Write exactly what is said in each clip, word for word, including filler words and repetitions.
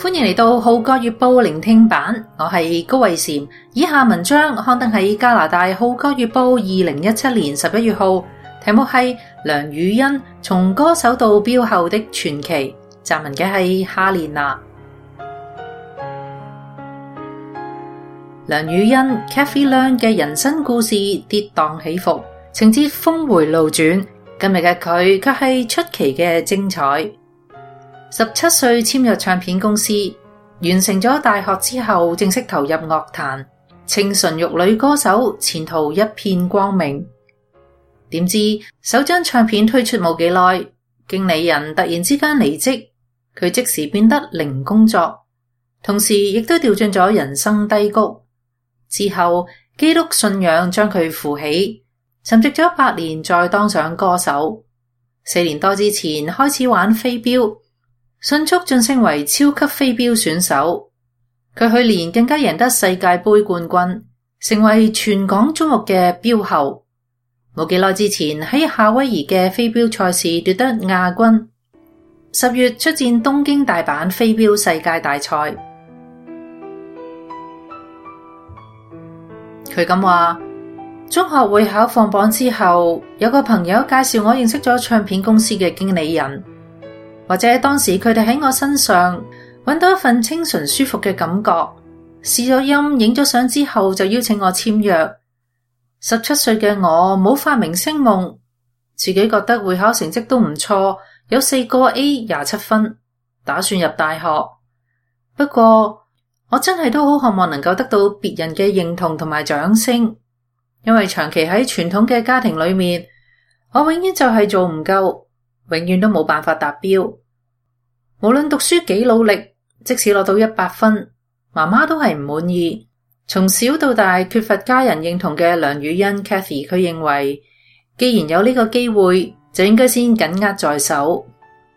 歡迎嚟到《號角月報》聆聽版，我係高慧嬋。以下文章刊登喺加拿大《號角月報》二零一七年十一月號，題目係梁宇欣從歌手到標后的傳奇。撰文嘅係哈蓮娜。梁宇欣 Kathy Leung 嘅人生故事跌宕起伏，情節峰回路轉。今日嘅佢卻係出奇嘅精彩。十七歲簽約唱片公司，完成咗大學之後正式投入樂壇，清純玉女歌手，前途一片光明。點知首張唱片推出冇幾耐，經理人突然之間離職，佢即時變得零工作，同時亦都掉進咗人生低谷。之後基督信仰將佢扶起，沉寂咗八年再當上歌手。四年多之前開始玩飛鏢，迅速晉升為超級飛鏢選手。佢去年更加贏得世界盃冠軍，成為全港矚目嘅鏢后。冇幾耐之前喺夏威夷嘅飛鏢賽事奪得亞軍。十月出戰東京大阪飛鏢世界大賽。佢咁話：中學會考放榜之後，有個朋友介紹我認識咗唱片公司嘅經理人，或者當時佢哋喺我身上揾到一份清純舒服嘅感覺。試咗音、影咗相之後，就邀請我簽約。十七歲嘅我冇發明星夢，自己覺得會考成績都唔錯，有四個 A 廿七分，打算入大學。不過我真係都好渴望能夠得到別人嘅認同同埋掌聲，因為長期喺傳統嘅家庭裏面，我永遠就係做唔夠，永遠都冇辦法達標。無論讀書幾努力，即使攞到一百分，媽媽都係唔滿意。從小到大缺乏家人認同嘅梁宇欣 Kathy， 佢認為既然有呢個機會，就應該先緊握在手。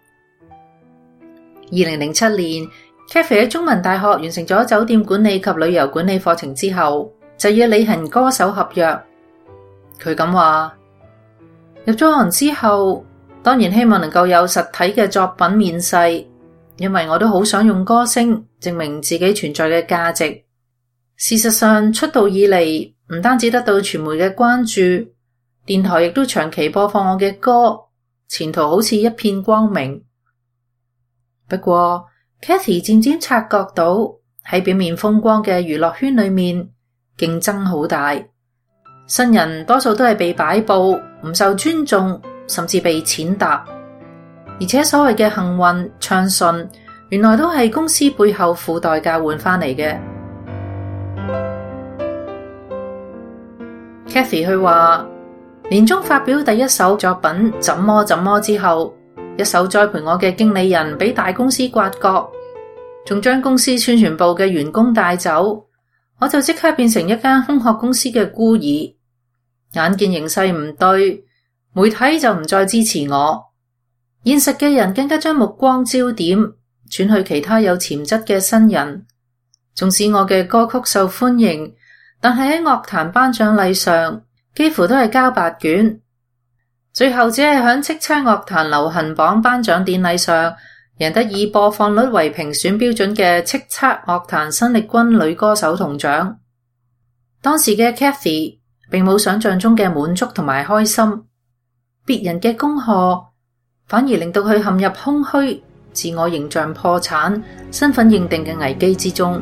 二零零七年Kathy 喺中文大學完成咗酒店管理及旅遊管理課程之後，就要履行歌手合約。佢咁話：入咗行之後，當然希望能夠有實體嘅作品面世，因為我都好想用歌聲證明自己存在嘅價值。事實上，出道以嚟唔單止得到傳媒嘅關注，電台亦都長期播放我嘅歌，前途好似一片光明。不過Kathy 漸漸察覺到喺表面風光嘅娛樂圈裏面，競爭好大，新人多數都係被擺布，唔受尊重，甚至被踐踏。而且所謂嘅幸運暢順，原來都係公司背後付代價換翻嚟嘅。Kathy 佢話，年中發表第一首作品《怎麼怎麼》之後，一手栽培我嘅經理人俾大公司挖角，仲將公司宣傳部嘅員工帶走，我就即刻變成一間空殼公司嘅孤兒。眼見形勢唔對，媒體就唔再支持我，現實嘅人更加將目光焦點轉去其他有潛質嘅新人。縱使我嘅歌曲受歡迎，但係喺樂壇頒獎禮上幾乎都係交白卷，最後只係響叱咤樂壇流行榜頒獎典禮上贏得以播放率為評選標準嘅叱咤樂壇新力軍女歌手銅獎。當時嘅 Kathy 並冇想象中嘅滿足同埋開心，別人嘅恭賀反而令到佢陷入空虛、自我形象破產、身份認定嘅危機之中。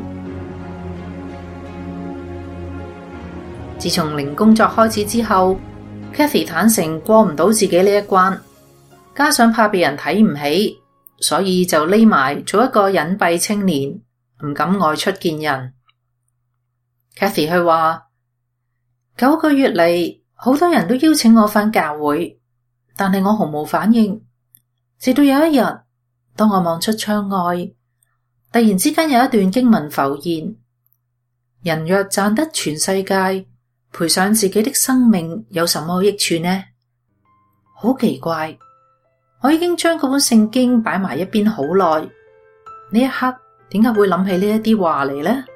自從零工作開始之後， Kathy 坦誠過唔到自己呢一關，加上怕被人睇唔起，所以就匿埋做一個隱蔽青年，唔敢外出見人。 Kathy 佢話，九個月嚟，好多人都邀請我返教會，但係我毫無反應。直到有一日，當我望出窗外，突然之間有一段經文浮現：人若賺得全世界，賠上自己的生命，有什麼益處呢？好奇怪，我已經將嗰本聖經擺埋一邊好耐，呢一刻點解會諗起呢一啲話嚟呢？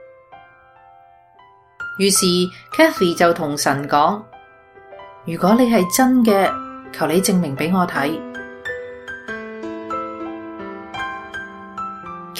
於是 Kathy 就同神講：如果你係真嘅，求你證明俾我睇。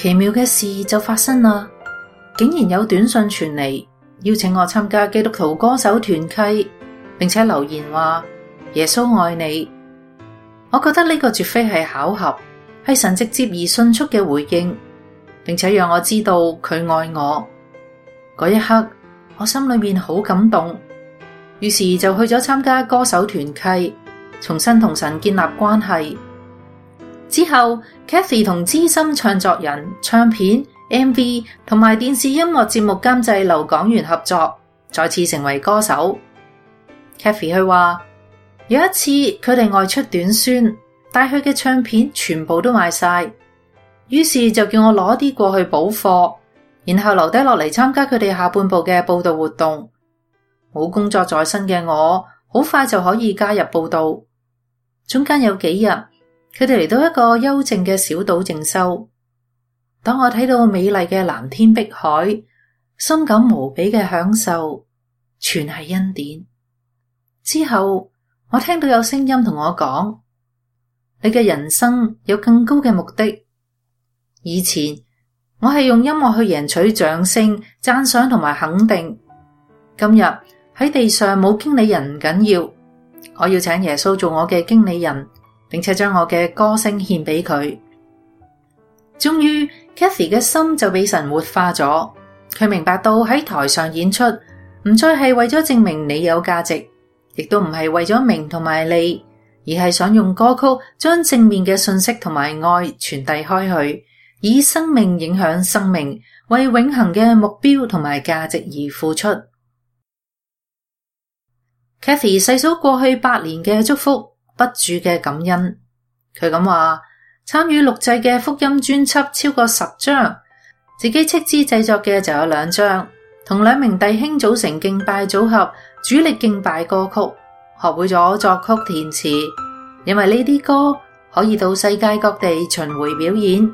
奇妙嘅事就發生啦，竟然有短信傳嚟，邀請我參加基督徒歌手團契，並且留言話耶穌愛你。我覺得呢個絕非係巧合，係神直接而迅速嘅回應，並且讓我知道佢愛我。嗰一刻，我心裏面好感動，於是就去咗參加歌手團契，重新同神建立關係。之後 Kathy 同資深唱作人、唱片、M V 同埋電視音樂節目監製劉港元合作，再次成為歌手。Kathy 佢話有一次佢哋外出短宣，帶去嘅唱片全部都賣晒，於是就叫我攞啲過去補貨，然後留低落嚟參加佢哋下半部嘅報道活動。冇工作在身嘅我，好快就可以加入報道。中間有幾日，佢哋嚟到一個幽靜嘅小島靜修。當我睇到美麗嘅藍天碧海，深感無比嘅享受，全係恩典。之後，我聽到有聲音同我講，你嘅人生有更高嘅目的。以前，我係用音樂去贏取掌聲、讚賞同埋肯定。今日喺地上冇經理人唔緊要，我要請耶穌做我嘅經理人，並且將我嘅歌聲獻俾佢。終於 Kathy 嘅心就被神活化咗，佢明白到喺台上演出唔再係為咗證明你有價值，亦都唔係為咗名同埋利，而係想用歌曲將正面嘅信息同埋愛傳遞開去，以生命影響生命，為永恆嘅目標同埋價值而付出。Kathy 細數過去八年嘅祝福，不住嘅感恩。佢咁話，參與錄製嘅福音專輯超過十張，自己斥資製作嘅就有兩張，同兩名弟兄組成敬拜組合，主力敬拜歌曲，學會咗作曲填詞，因為呢啲歌可以到世界各地巡迴表演。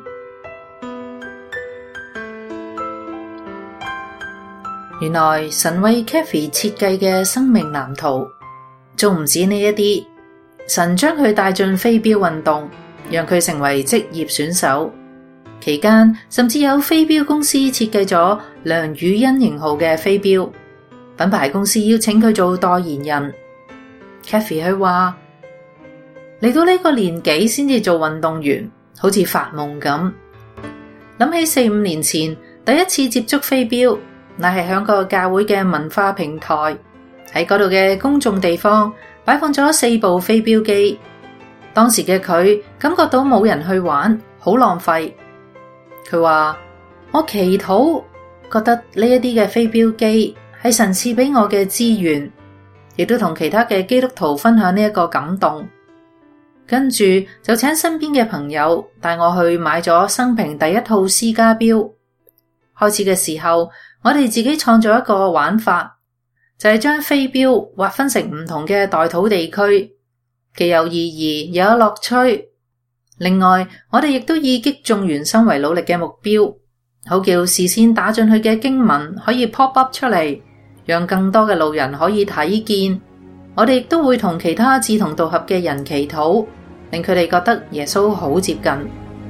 原來神為 Kathy 設計嘅生命藍圖，仲唔止呢一啲。神將佢帶進飛鏢運動，讓佢成為職業選手。期間甚至有飛鏢公司設計咗梁宇欣型號嘅飛鏢，品牌公司邀請佢做代言人。Kathy 佢話，嚟到呢個年紀先至做運動員，好似發夢咁。諗起四五年前第一次接觸飛鏢，乃係響個教會嘅文化平台，喺嗰度嘅公眾地方擺放咗四部飛鏢機。當時嘅佢感覺到冇人去玩，好浪費。佢話，我祈禱，覺得呢一啲嘅飛鏢機係神賜俾我嘅資源，亦都同其他嘅基督徒分享呢一個感動。跟住就請身邊嘅朋友帶我去買咗生平第一套私家鏢。開始嘅時候，我哋自己創造一個玩法，就係將飛鏢劃分成唔同嘅代禱地區，既有意義又有樂趣。另外，我哋亦都以擊中原生為努力嘅目標，好叫事先打進去嘅經文可以 pop up 出嚟，讓更多嘅路人可以睇見。我哋亦都會同其他志同道合嘅人祈禱，令佢哋覺得耶穌好接近。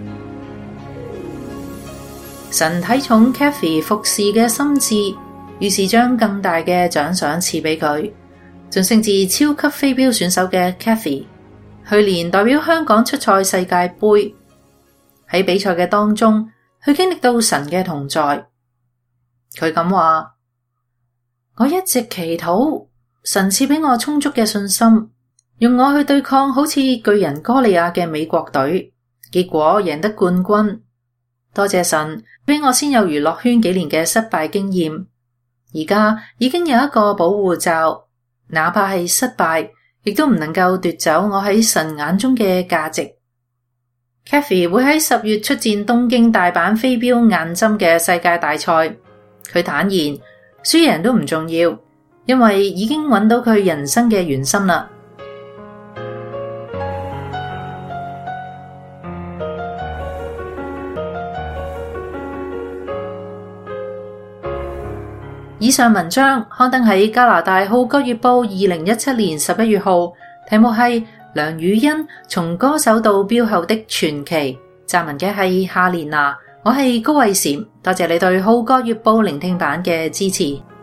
神睇重 Kathy 服侍嘅心志，於是將更大嘅獎賞賜俾佢，晉升至超級飛鏢選手嘅 Kathy， 去年代表香港出賽世界盃。喺比賽嘅當中，佢經歷到神嘅同在。佢咁話，我一直祈禱神賜俾我充足嘅信心，用我去對抗好似巨人哥利亞嘅美國隊，結果贏得冠軍。多謝神俾我先有娛樂圈幾年嘅失敗經驗，而家已經有一個保護罩，哪怕係失敗，亦都唔能夠奪走我喺神眼中嘅價值。Kathy 會喺十月出戰東京大阪飛鏢硬針嘅世界大賽。佢坦言，輸贏都唔重要，因為已經揾到佢人生嘅圓心啦。以上文章刊登喺加拿大《號角月報》二零一七年十一月號，題目係梁宇欣從歌手到鏢後的傳奇。撰文嘅係夏蓮娜。 我係高慧嬋，多謝你對《號角月報》聆聽版嘅支持。